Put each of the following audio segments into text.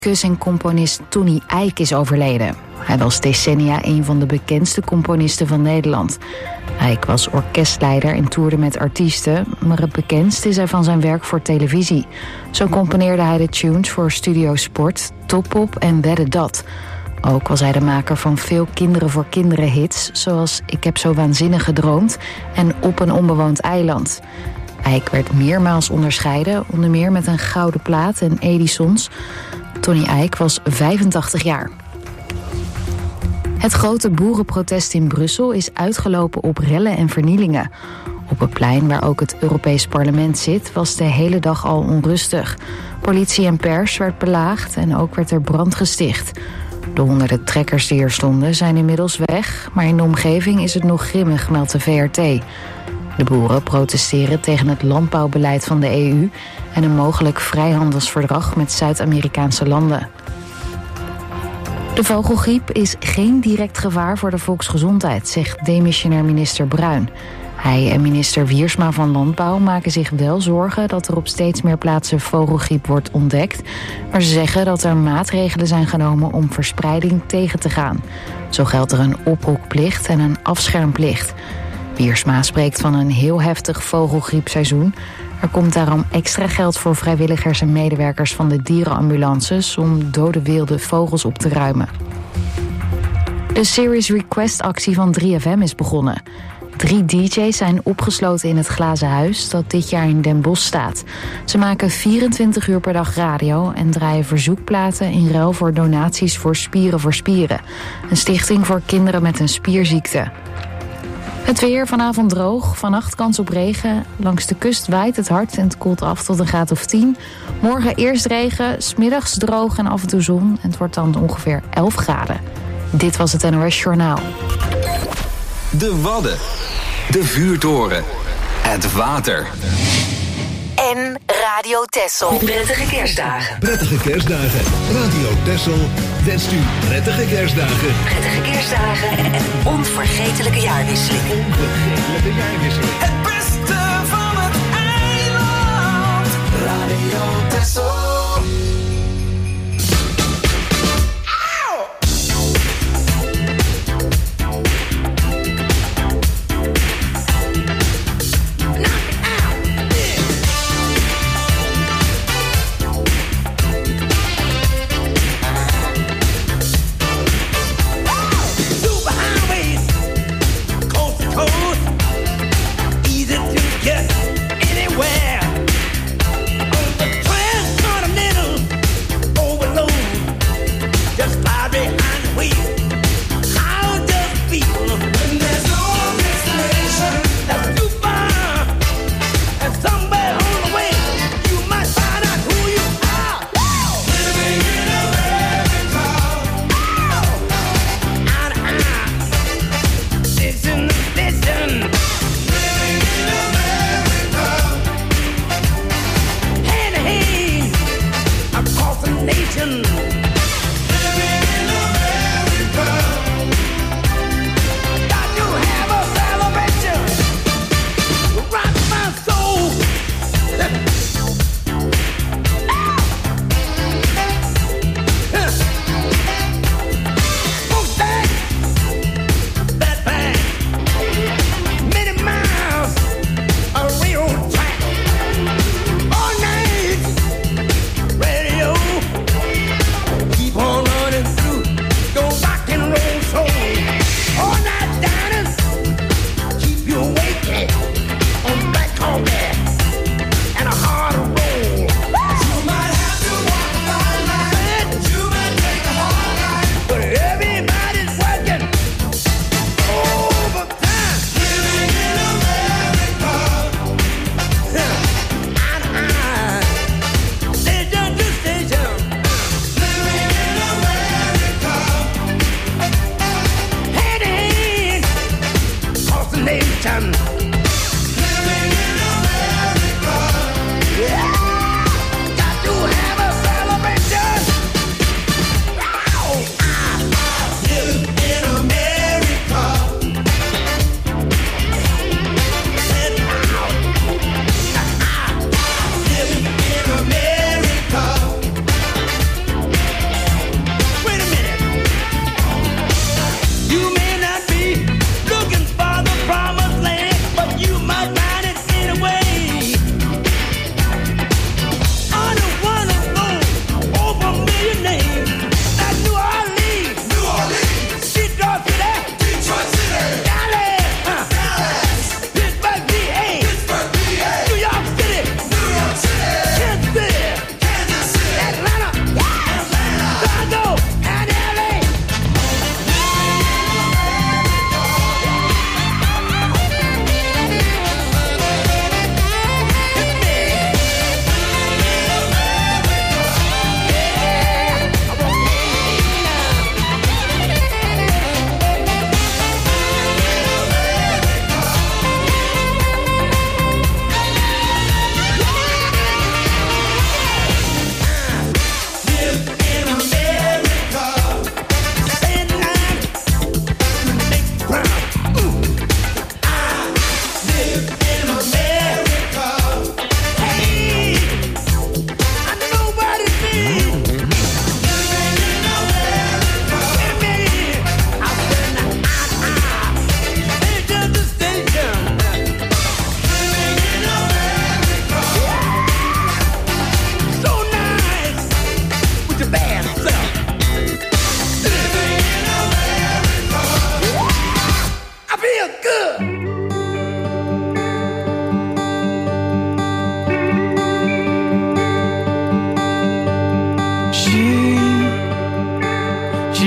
Muzikus en componist Tony Eijk is overleden. Hij was decennia een van de bekendste componisten van Nederland. Eijk was orkestleider en toerde met artiesten, maar het bekendst is hij van zijn werk voor televisie. Zo componeerde hij de tunes voor Studio Sport, Top-Op en Wedden Dat. Ook was hij de maker van veel Kinderen voor Kinderen hits, zoals Ik heb zo waanzinnig gedroomd en Op een onbewoond eiland. Eijk werd meermaals onderscheiden, onder meer met een gouden plaat en Edisons. Tony Eijk was 85 jaar. Het grote boerenprotest in Brussel is uitgelopen op rellen en vernielingen. Op het plein waar ook het Europees Parlement zit was de hele dag al onrustig. Politie en pers werd belaagd en ook werd er brand gesticht. De honderden trekkers die er stonden zijn inmiddels weg, maar in de omgeving is het nog grimmig, meldt de VRT. De boeren protesteren tegen het landbouwbeleid van de EU en een mogelijk vrijhandelsverdrag met Zuid-Amerikaanse landen. De vogelgriep is geen direct gevaar voor de volksgezondheid, zegt demissionair minister Bruin. Hij en minister Wiersma van Landbouw maken zich wel zorgen dat er op steeds meer plaatsen vogelgriep wordt ontdekt, maar ze zeggen dat er maatregelen zijn genomen om verspreiding tegen te gaan. Zo geldt er een ophokplicht en een afschermplicht. Wiersma spreekt van een heel heftig vogelgriepseizoen. Er komt daarom extra geld voor vrijwilligers en medewerkers van de dierenambulances om dode wilde vogels op te ruimen. De Series Request actie van 3FM is begonnen. 3 DJ's zijn opgesloten in het Glazen Huis dat dit jaar in Den Bosch staat. Ze maken 24 uur per dag radio en draaien verzoekplaten in ruil voor donaties voor Spieren voor Spieren. Een stichting voor kinderen met een spierziekte. Het weer vanavond droog, vannacht kans op regen. Langs de kust waait het hard en het koelt af tot een graad of 10. Morgen eerst regen, 's middags droog en af en toe zon. En het wordt dan ongeveer 11 graden. Dit was het NOS Journaal. De Wadden, de vuurtoren, het water. En Radio Texel. Prettige kerstdagen. Prettige kerstdagen. Radio Texel wenst u prettige kerstdagen. Prettige kerstdagen en onvergetelijke jaarwisselingen. Onvergetelijke jaarwisselingen. Het beste van het eiland. Radio Texel.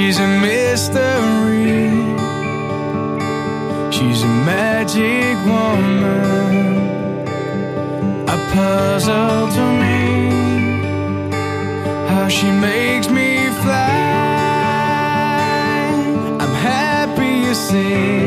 She's a mystery. She's a magic woman, a puzzle to me. How she makes me fly. I'm happy you see.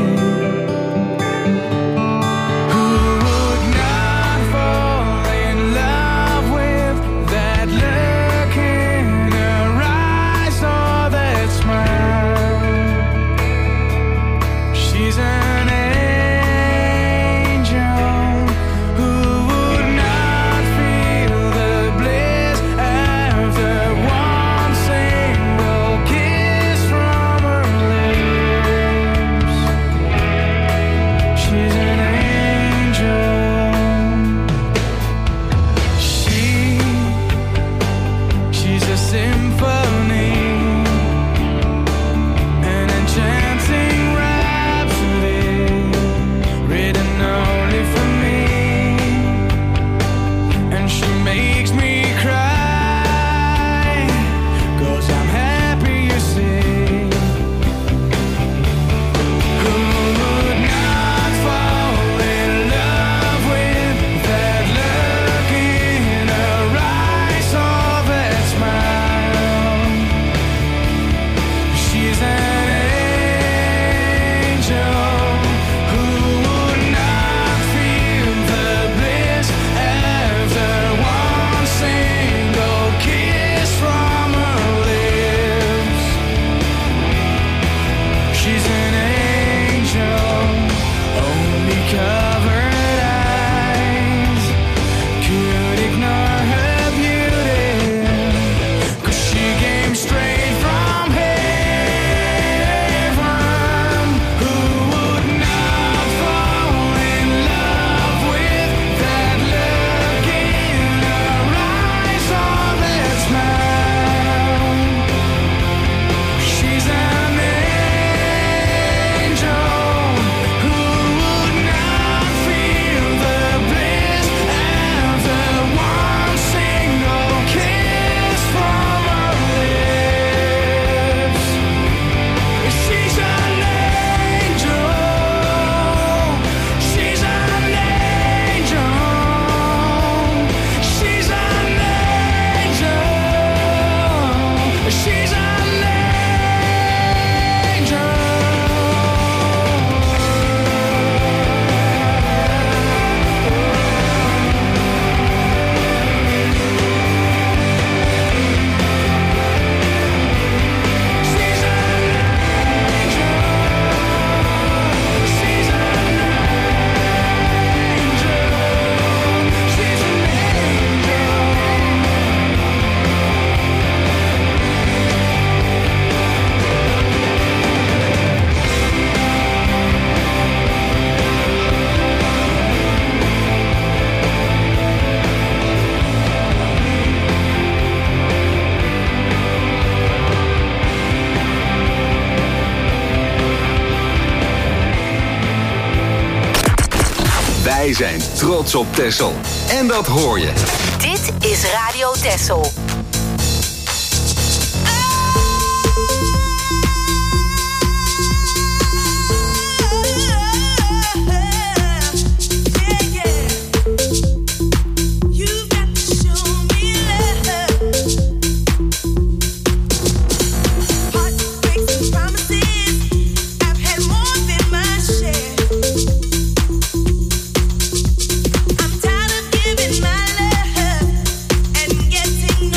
Wij zijn trots op Texel. En dat hoor je. Dit is Radio Texel. I'm tired of giving my love and getting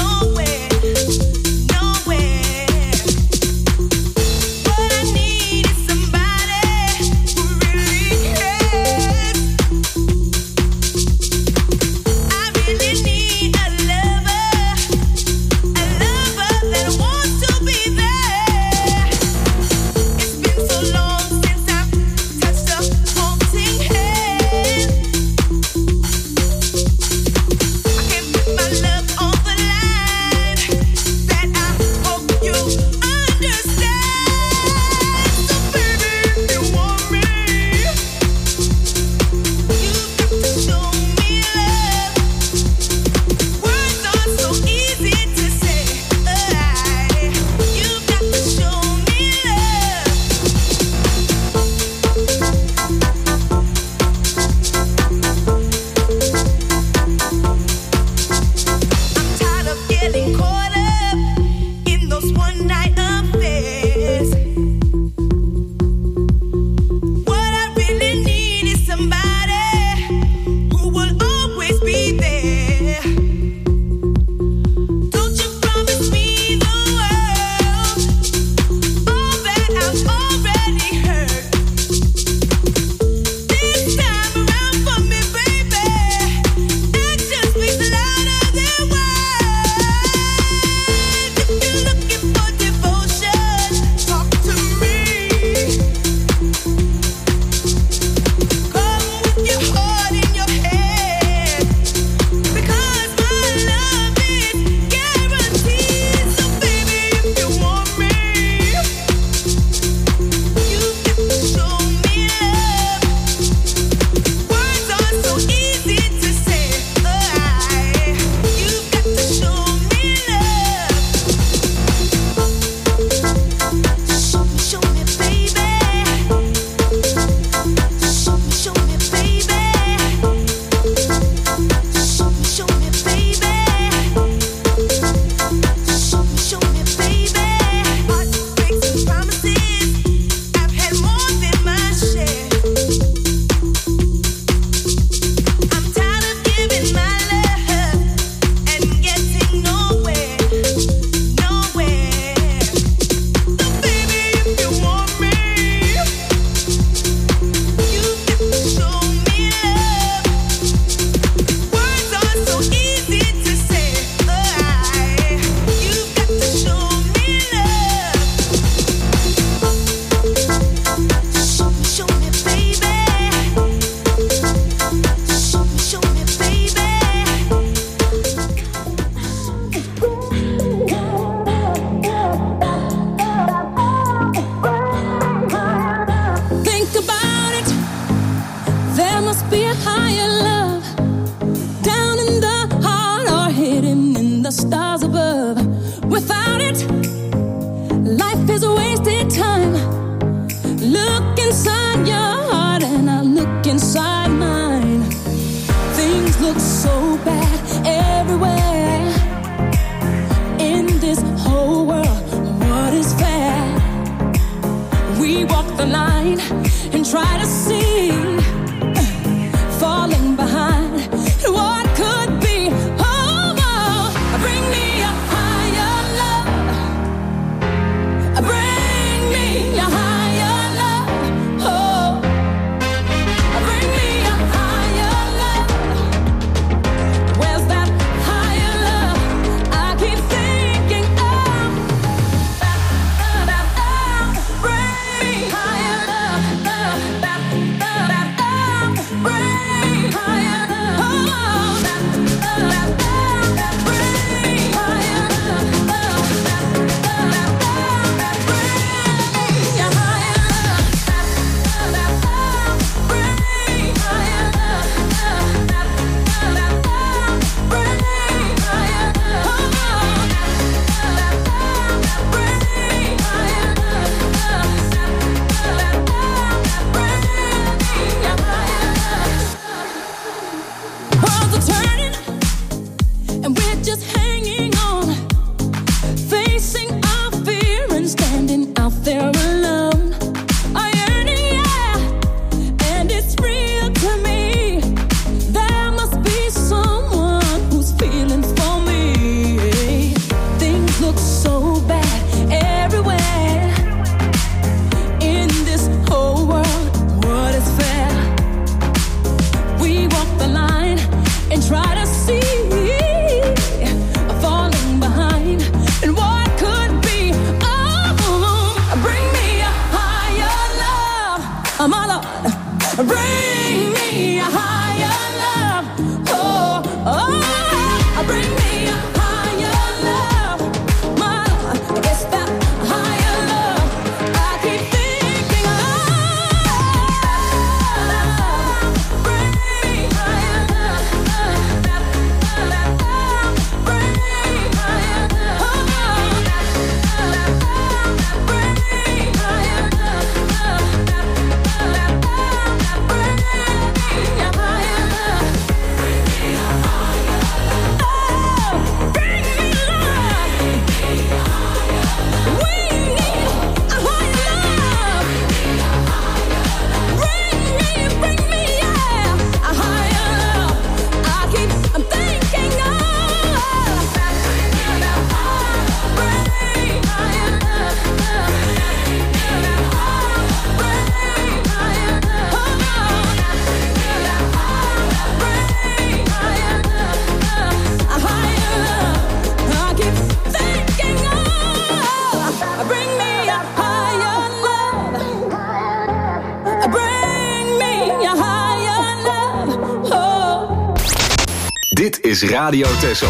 Dit is Radio Texel.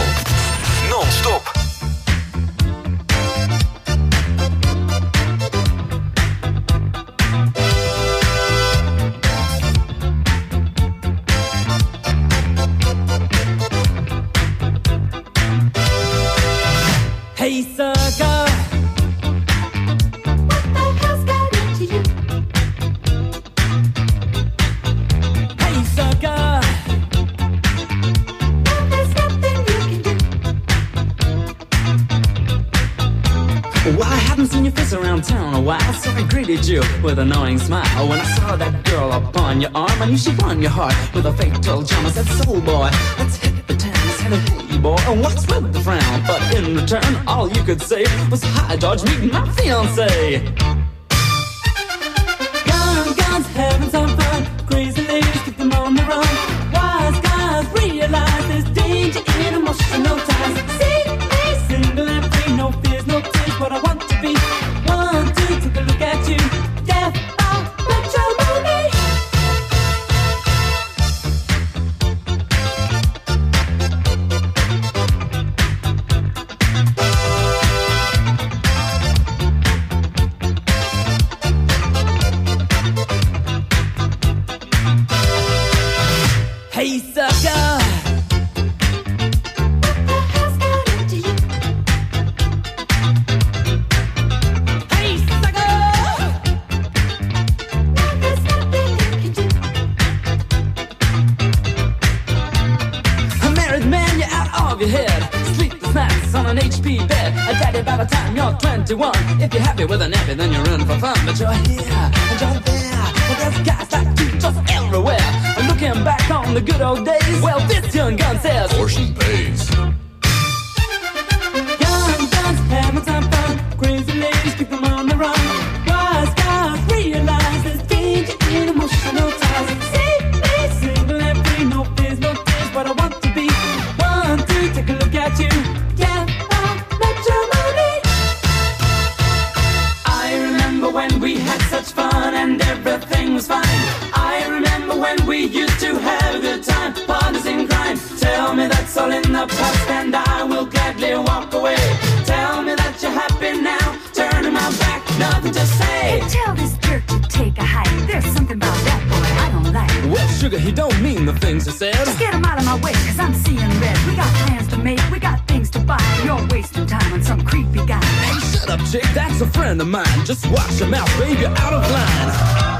Non-stop. Hey, sucker. Seen your face around town a while, so I greeted you with a knowing smile. When I saw that girl upon your arm, I knew she won your heart with a fatal charm. I said, soul boy, let's hit the town. I said, hey boy, and what's with the frown? But in return, all you could say was, hi George, meet my fiancé. Guns, having some fun. Crazy ladies, keep them on the run. Wise guys realize there's danger in emotional ties. See me single and free, no fears, no tears, what I want to be. 1, 2, take a look at you. Death by matrimony. you're 21. If you're happy with a nappy, then you're in for fun. But you're here and you're there. Well, there's guys like you just everywhere. And looking back on the good old days, well, this young gun says Portion pays. Young guns having some fun. Crazy ladies keep them on the run. Wise guys realize there's danger in emotional ties. See me single and free, no fears, no tears, but I want to be one to take a look at you. Yeah, I'll let your money. I remember when we had such fun and everything was fine. I remember when we used to have a good time, partners in crime. Tell me that's all in the past and I will gladly walk away. Tell me that you're happy now, turning my back, nothing to say. Hey, tell this jerk to take a hike. There's something about that boy I don't like. well, sugar, he don't mean the things he said. Just get him out of my way, cause I'm seeing red. We got plans to make, we got things to buy. You're wasting time on some creepy guy. Hey, shut up, chick, that's a friend of mine. Just watch your mouth, babe, you're out of line.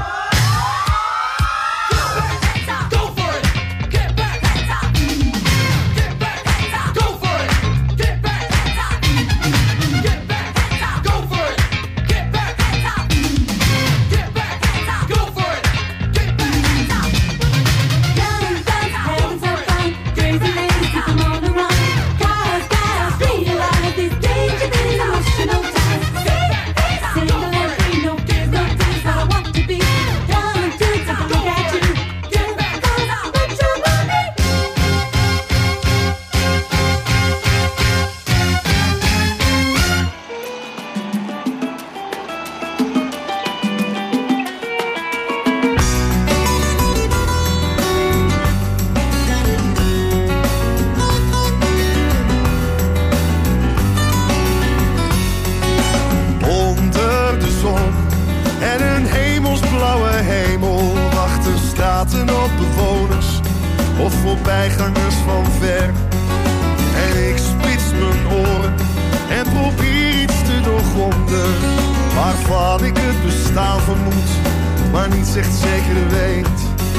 Of voorbijgangers van ver. En ik spits mijn oren en probeer iets te doorgronden, waarvan ik het bestaan vermoed, maar niet echt zeker weet.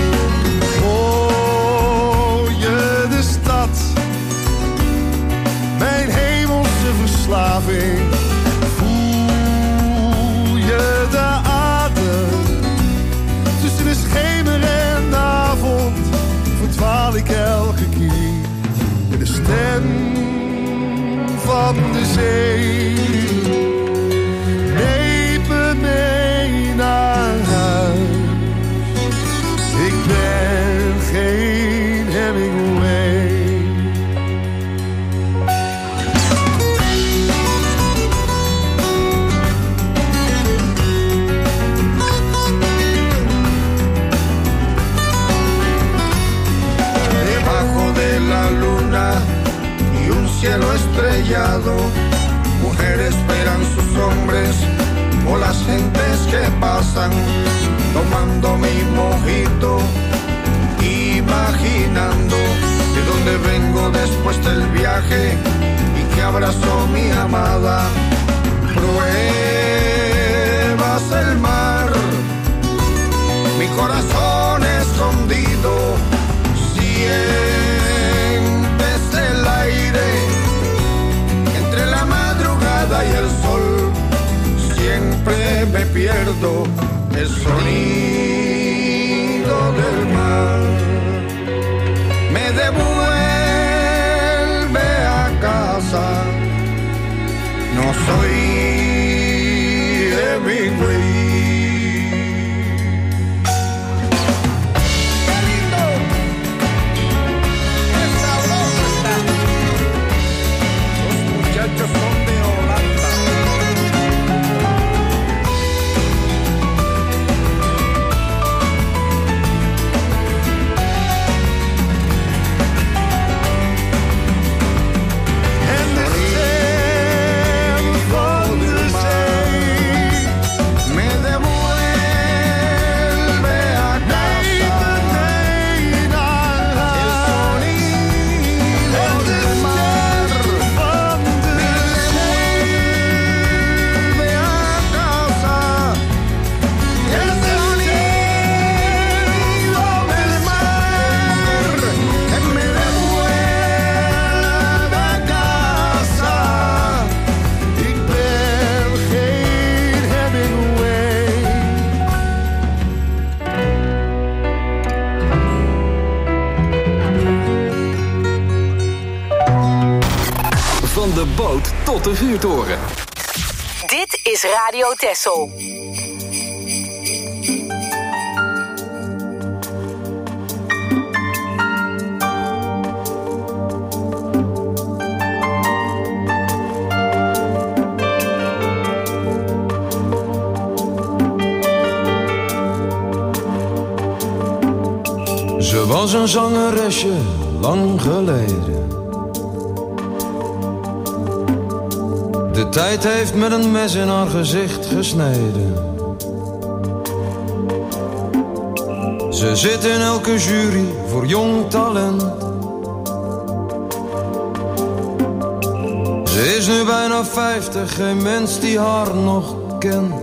Hoor je de stad, mijn hemelse verslaving? Voel je de adem tussen de schemer en de avond? Verdwaal ik elke keer in de stem van de zee. Neem me mee naar huis. Ik ben geen Hemingway. Cielo estrellado, mujeres esperan sus hombres, o las gentes que pasan, tomando mi mojito, imaginando de dónde vengo después del viaje y que abrazó mi amada. Pruebas el mar, mi corazón escondido, sientes el aire entre la madrugada y el sol. Siempre me pierdo el sonido del mar. Me devuelve a casa. No soy Hemingway. Me devuelve Invloed tot de vuurtoren. Dit is Radio Texel. Ze was een zangeresje lang geleden. De tijd heeft met een mes in haar gezicht gesneden. Ze zit in elke jury voor jong talent. Ze is nu bijna 50, geen mens die haar nog kent.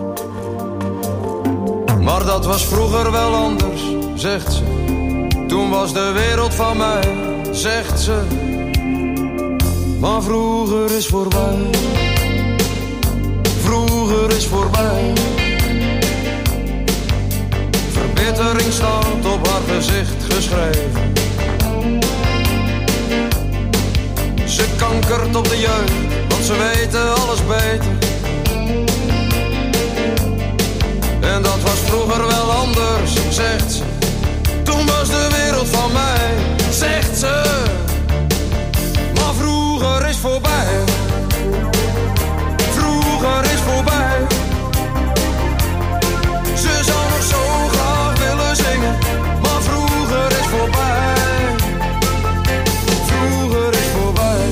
Maar dat was vroeger wel anders, zegt ze. Toen was de wereld van mij, zegt ze. Maar vroeger is voorbij. Vroeger is voorbij. Verbittering staat op haar gezicht geschreven. Ze kankert op de jeugd, want ze weten alles beter. En dat was vroeger wel anders, zegt ze. Toen was de wereld van mij, zegt ze. Maar vroeger is voorbij. Vroeger is voorbij. Ze zou nog zo graag willen zingen. Maar vroeger is voorbij. Vroeger is voorbij.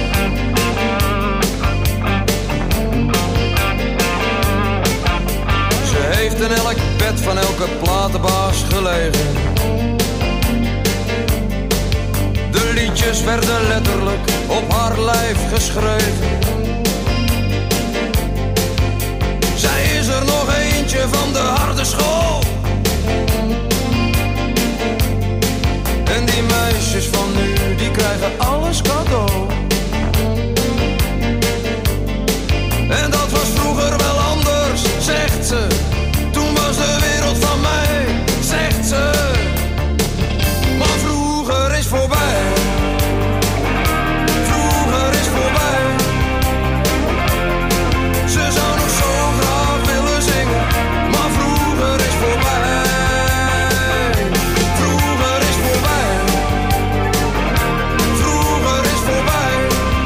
Ze heeft in elk bed van elke platenbaas gelegen. De liedjes werden letterlijk op haar lijf geschreven. Zij is er nog eentje van de harde school. En die meisjes van nu, die krijgen alles cadeau. En dat was vroeger wel anders, zegt ze. Toen was de wereld van mij, zegt ze. Maar vroeger is voorbij. Vroeger is voorbij. Ze zou nog zo graag willen zingen. Maar vroeger is voorbij. Vroeger is voorbij. Vroeger is voorbij.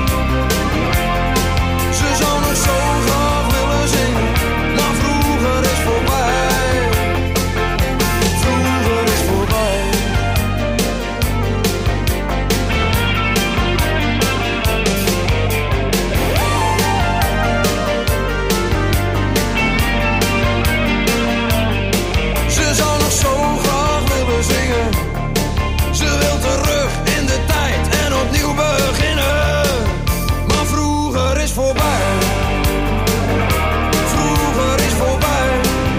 Ze zou nog zo graag willen zingen. Maar vroeger is voorbij. Vroeger is voorbij. Ze zou nog zo graag willen zingen. Ze wil terug in de tijd en opnieuw beginnen. Maar vroeger is voorbij. Vroeger is voorbij.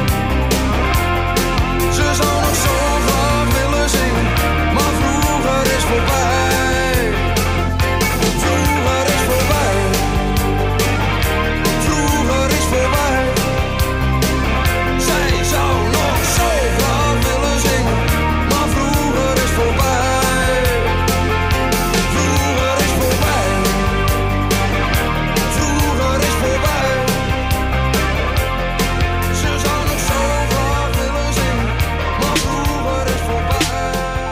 Ze zou nog zo graag willen zingen. Maar vroeger is voorbij. Vroeger is voorbij. Vroeger is voorbij. Zij zou nog zo graag willen zingen. Maar vroeger is voorbij. Vroeger is voorbij. Vroeger is voorbij. Ze zou nog zo graag willen zingen. Maar vroeger is voorbij.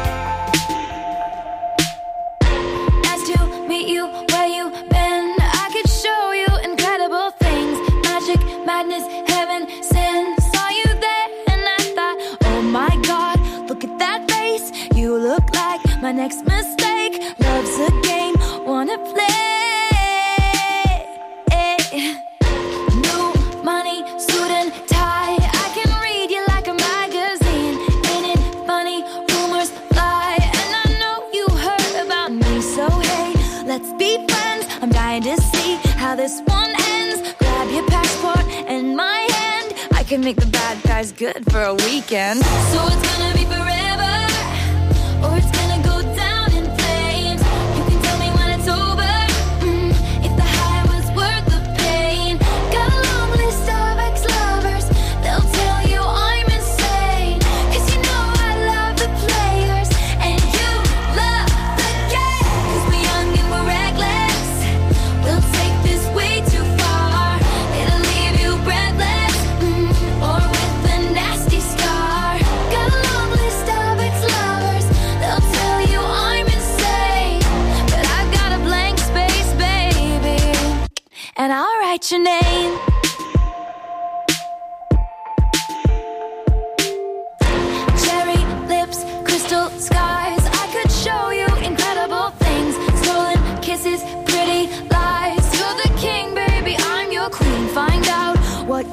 Nice to meet you where you been. I could show you incredible things. Magic, madness, heaven, sin. Saw you there and I thought, oh my God, look at that face. You look like my next mistake. Love's a game, wanna play. New money, suit and tie. I can read you like a magazine. Ain't it funny? Rumors fly, and I know you heard about me. So hey, let's be friends. I'm dying to see how this one ends. Grab your passport and my hand. I can make the bad guys good for a weekend. So it's gonna be forever, or it's gonna go down in flames. You can tell me when it's over, if the high was worth the pain. Got a long list of ex-lovers, they'll tell you I'm insane. 'Cause you know I love the players, and you love the game. 'Cause we're young and we're reckless, we'll take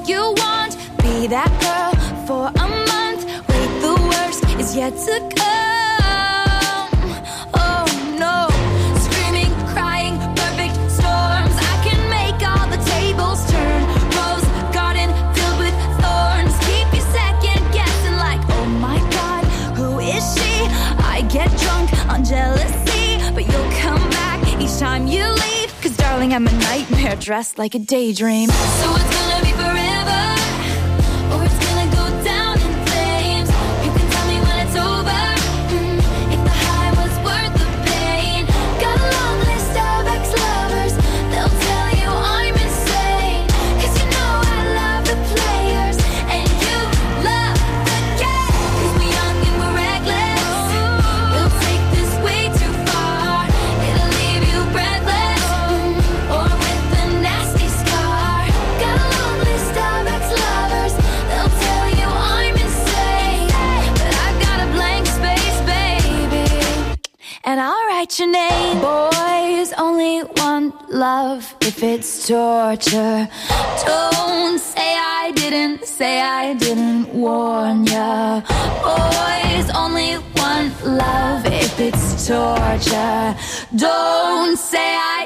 you want. Be that girl for a month. Wait, the worst is yet to come. Oh no, screaming, crying, perfect storms. I can make all the tables turn. Rose garden filled with thorns. Keep you second guessing like, oh my God, who is she? I get drunk on jealousy, but you'll come back each time you leave. 'Cause darling, I'm a nightmare dressed like a daydream. So it's gonna be forever, or it's gonna go down in flames. You can tell me when it's over, if the high was worth the pain. Got a long list of ex-lovers, they'll tell you I'm insane. 'Cause you know I love the players, and you love the game. 'Cause we're young and we're reckless, we'll take this way too far. It'll leave you breathless, or with a nasty scar. Got a long list of ex-lovers, they'll tell you I'm insane. But I've got a blank space, baby, and I'll write your name. Boys only want love if it's torture. Don't say I didn't warn ya. Boys only want love if it's torture. Don't say I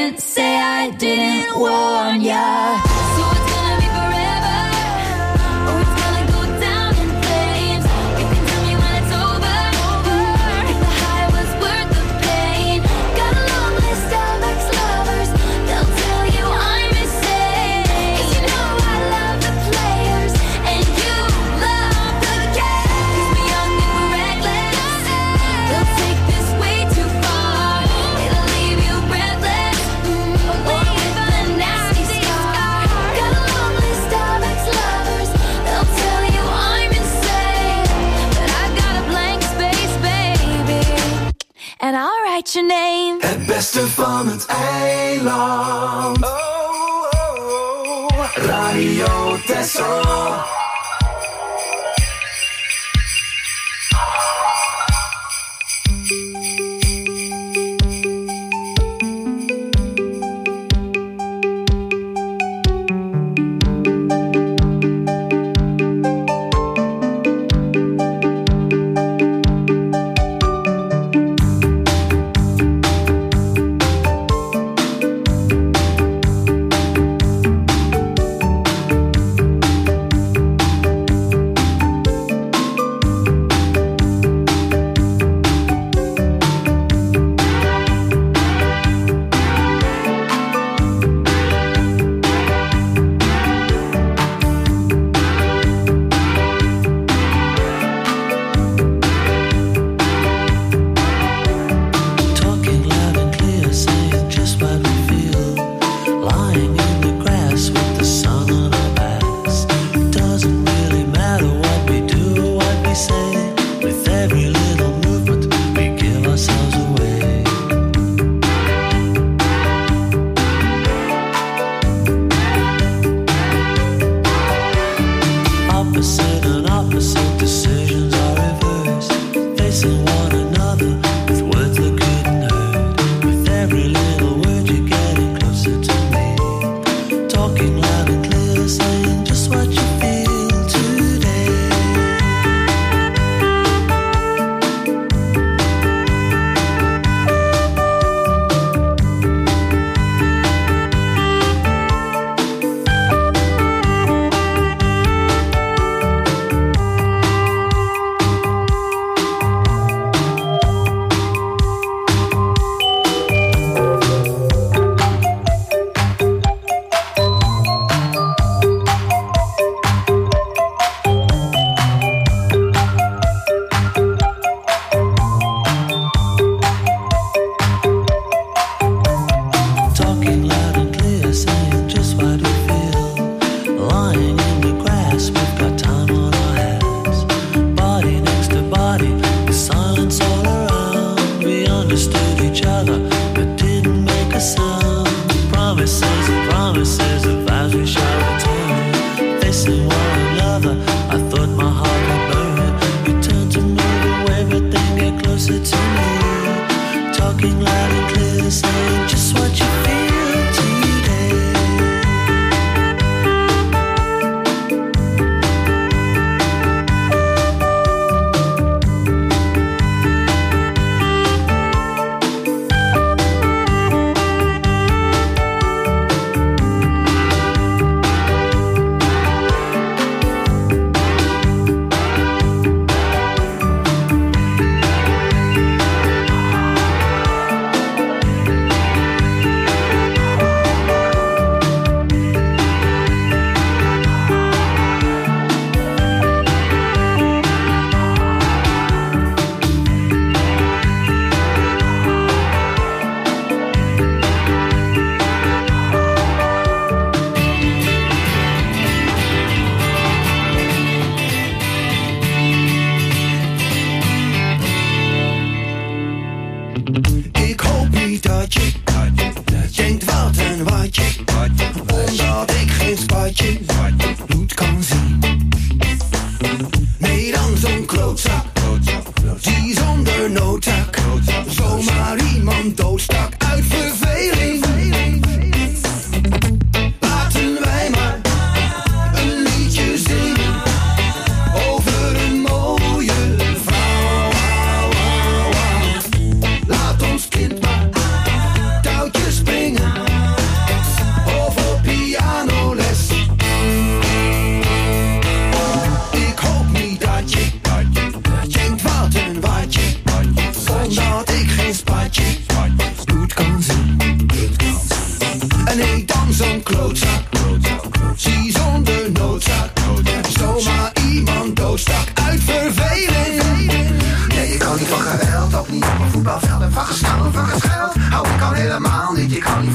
didn't warn ya. So it's gonna be forever, or it's gonna go down in flames. You can tell me when it's over, if the high was worth the pain. Got a long list of ex-lovers, they'll tell you I'm insane. 'Cause you know I love the players, and you love the game. 'Cause we're young and we're reckless, we'll take this way too far. It'll leave you breathless, or with a nasty scar. Got a long list of ex-lovers, they'll tell you I'm insane. But I've got a blank space, baby, and I'll write your name. Het beste van het eiland. Radio Texel.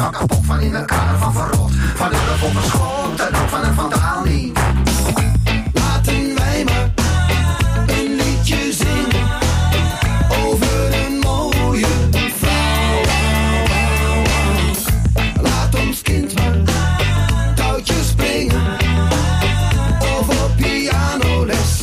van kapot, van in elkaar, van verrot. Van de op een schot en ook van een vandaal niet. Laten wij maar een liedje zingen over een mooie vrouw. Laat ons kind maar touwtjes springen of op pianoles.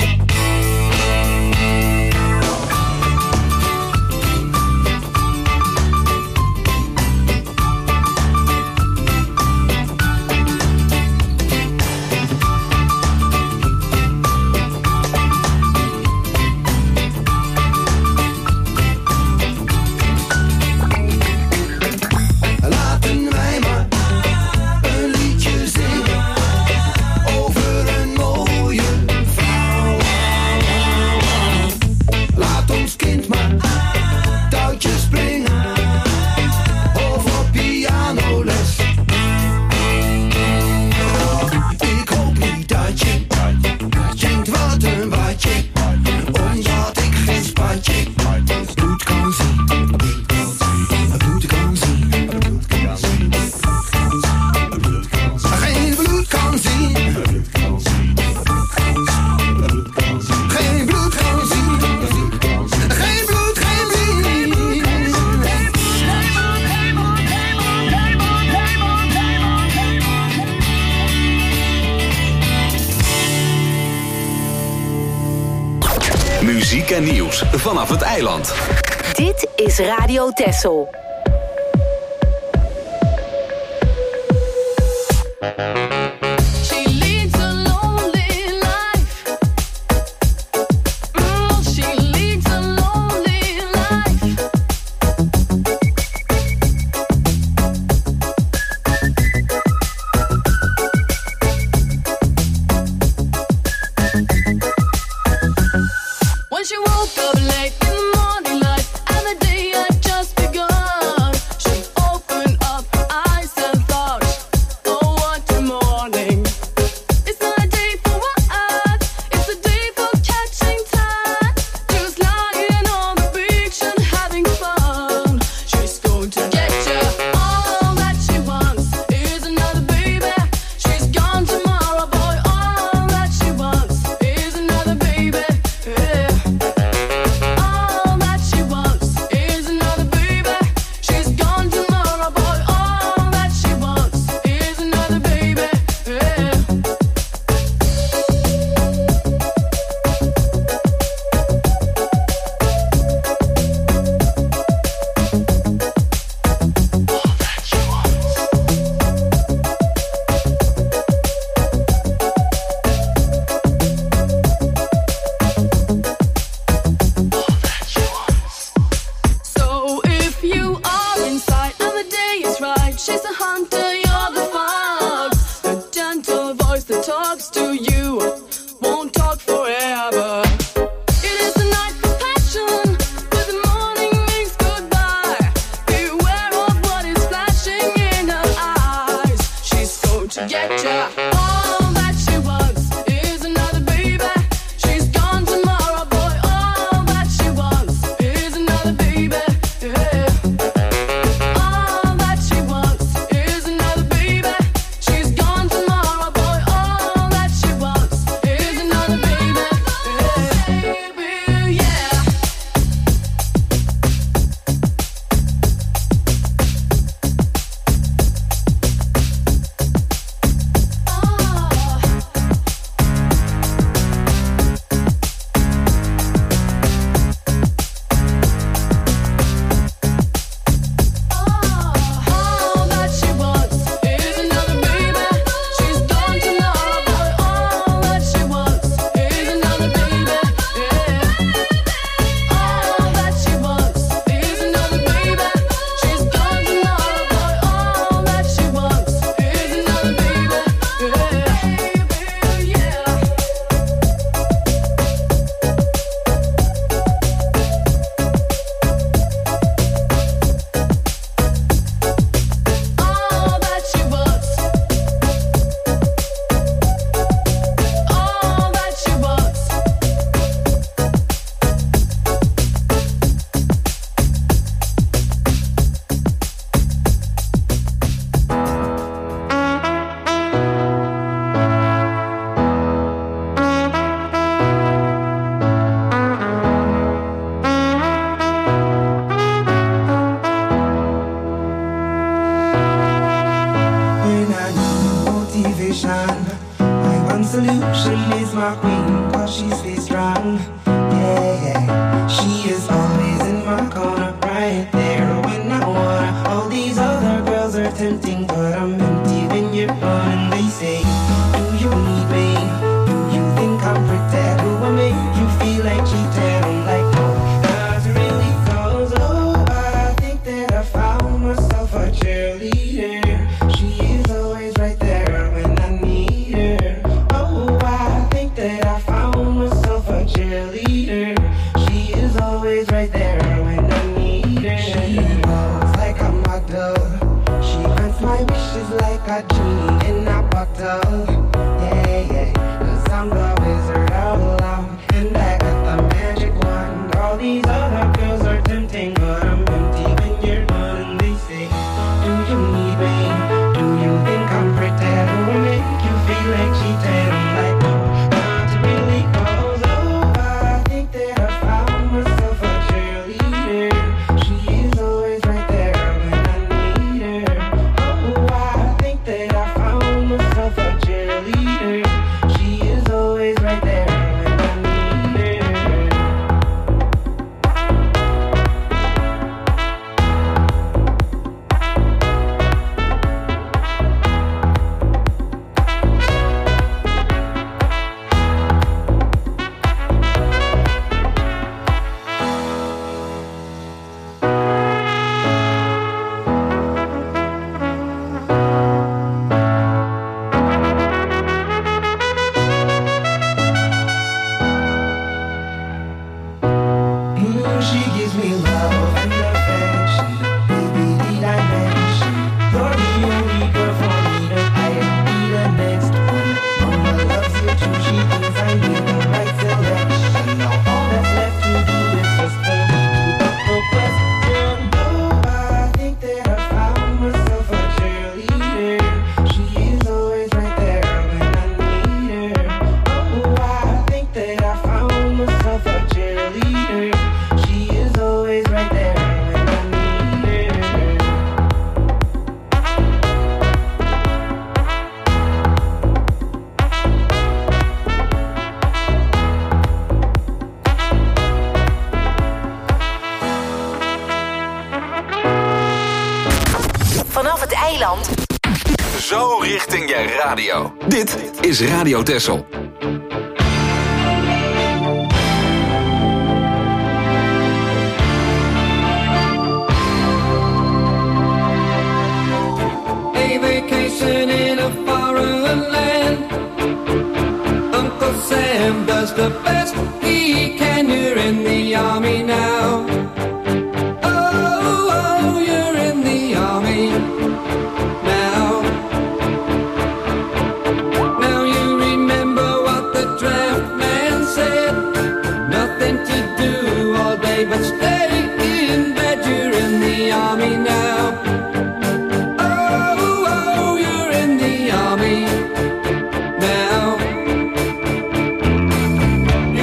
Muziek en nieuws vanaf het eiland. Dit is Radio Texel. one solution is my queen, cause she stays strong. Yeah, yeah. She is always in my corner, right there when I wanna. All these other girls are tempting, but I'm empty when you're gone. And they say, do you need me? Do you think I'm pretend? Do I make you feel like cheating? I'm like, oh, not really, cause oh, I think that I found myself a cheerleader. She is always right there when I need her. Oh, I think that I found myself a cheerleader. She is always right there when I need her. She knows like a model. She grants my wishes like a genie in a bottle. Yeah, yeah, cause I'm the wizard all along, and I got the magic wand. All these other girls are tempting, but I'm empty when you're gone. And they say, do you need me? Do you think I'm pretend? Do I make you feel like cheating? I'm like, oh, not really, cause oh, I think that I found myself a cheerleader. She is always right there when I need her. Oh, I think that I found myself a cheerleader. She is always right there when I need her. She gives me love and affection. Baby, need I mention? You're the only girl for me to be the next one. Mama loves you too. She thinks I made the right selection. Now all that's left to do is just for me to put the question. Oh, I think that I found myself a cheerleader. She is always right there when I need her. Oh, I think that I found myself a cheerleader. She is always right there when I need her. Vanaf het eiland. Zo richting je radio. Dit is Radio Texel. A vacation in a foreign land. Uncle Sam does the best he can. You're in the army now. Oh, oh, you're in the army now. Now you remember what the draft man said. Nothing to do all day but stay in bed. You're in the army now. Oh, oh, you're in the army now.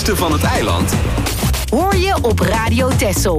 mooiste van het eiland? Hoor je op Radio Texel.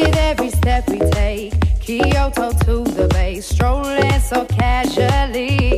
Kyoto to the bay, strolling so casually.